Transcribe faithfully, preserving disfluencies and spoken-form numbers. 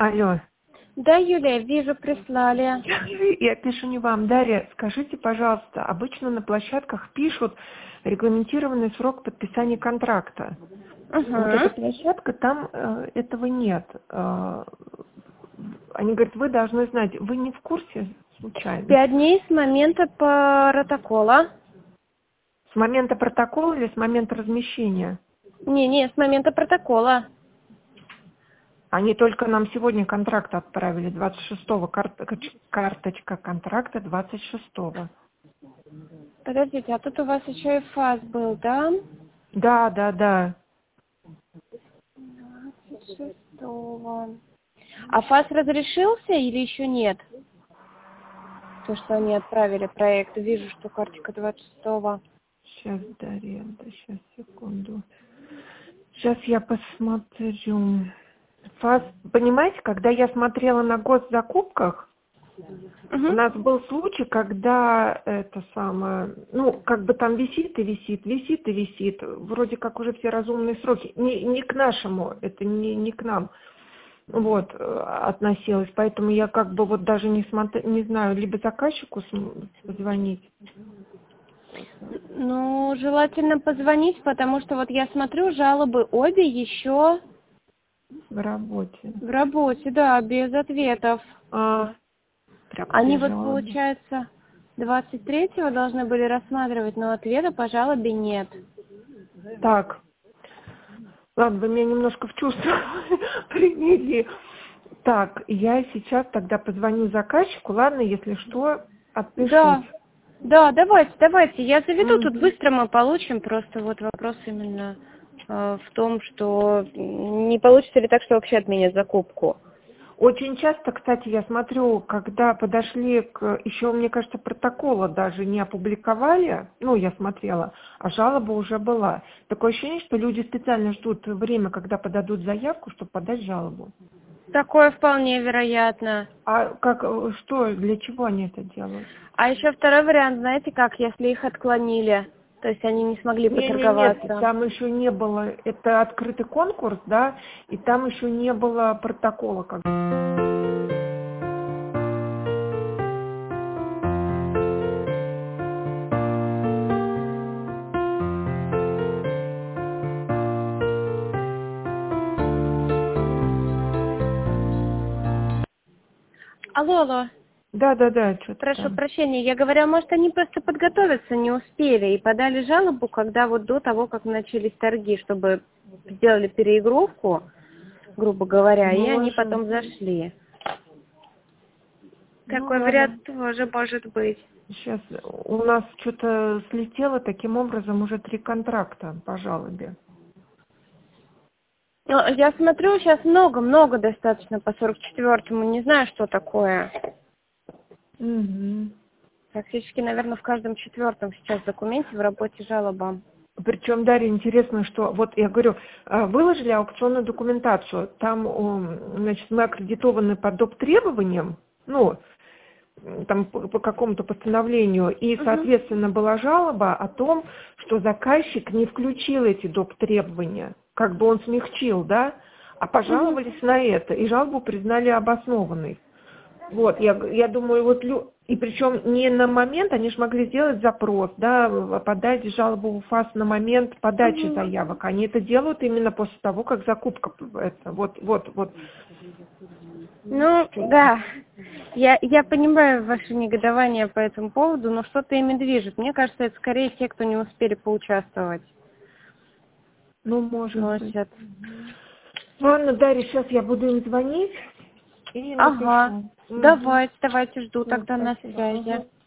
Алло. Да, Юлия, вижу, прислали. Я пишу не вам. Дарья, скажите, пожалуйста, обычно на площадках пишут регламентированный срок подписания контракта. Вот эта Угу. площадка, там э, этого нет. Э, они говорят, вы должны знать, вы не в курсе случайно? Пять дней с момента протокола. С момента протокола или с момента размещения? Не-не, с момента протокола. Они только нам сегодня контракт отправили, двадцать шестого, карта- карточка контракта двадцать шестого. Подождите, а тут у вас еще и фаз был, да? Да, да, да. двадцать шестого. А фаз разрешился или еще нет? То, что они отправили проект. Вижу, что карточка двадцать шестого. Сейчас, Дарья, да, сейчас, секунду. Сейчас я посмотрю. Фаз, понимаете, когда я смотрела на госзакупках, у Угу. нас был случай, когда это самое, ну, как бы там висит и висит, висит и висит. Вроде как уже все разумные сроки. Не, не к нашему, это не, не к нам. Вот, э, относилась. Поэтому я как бы вот даже не смотр... не знаю, либо заказчику см- позвонить. Ну, желательно позвонить, потому что вот я смотрю, жалобы обе еще В работе. в работе, да, без ответов. А, прям Они все вот, жалобы. получается, двадцать третьего должны были рассматривать, но ответа по жалобе нет. Так, ладно, вы меня немножко в чувство привели. Так, я сейчас тогда позвоню заказчику, ладно, если что, отпишусь. Да, да, давайте, давайте, я заведу, тут Мгм. быстро мы получим, просто вот вопрос именно э, в том, что не получится ли так, что вообще отменят закупку. Очень часто, кстати, я смотрю, когда подошли к... Еще, мне кажется, протокола даже не опубликовали, ну, я смотрела, а жалоба уже была. Такое ощущение, что люди специально ждут время, когда подадут заявку, чтобы подать жалобу. Такое вполне вероятно. А как, э, что, для чего они это делают? А еще второй вариант, знаете как, если их отклонили, то есть они не смогли Не, не, нет, поторговаться. там еще не было, это открытый конкурс, да, и там еще не было протокола. Как... Алло, алло. Да, да, да, что-то Прошу там. прощения, я говорю, а может они просто подготовиться не успели и подали жалобу, когда вот до того, как начались торги, чтобы сделали переигровку, грубо говоря, и они Может потом быть. зашли. Ну Такой ладно. вариант тоже может быть. Сейчас у нас что-то слетело, таким образом уже три контракта по жалобе. Ну, я смотрю, сейчас много-много достаточно по сорок четвёртому, не знаю, что такое. Угу. Практически, наверное, в каждом четвертом сейчас документе в работе жалоба. Причем, Дарья, интересно, что, вот я говорю, э, выложили аукционную документацию, там, м, значит, мы аккредитованы по доп. Требованиям, ну, м, там по, по какому-то постановлению, и, Угу. соответственно, была жалоба о том, что заказчик не включил эти доп. Требования, как бы он смягчил, да, а Угу. пожаловались на это, и жалобу признали обоснованной. Вот, я, г- я думаю, вот, лю- и причем не на момент, они же могли сделать запрос, да, в- подать жалобу в ФАС на момент подачи Угу. заявок. Они это делают именно после того, как закупка, п- это, вот, вот, вот. Ну, да. Я, я понимаю ваше негодование по этому поводу, но что-то ими движет. Мне кажется, это скорее те, кто не успели поучаствовать. Ну, может быть. Носят. Ладно, Дарья, сейчас я буду им звонить и Ага. напишу. Угу. Давайте, давайте, жду Все, тогда на спасибо. связи. Угу.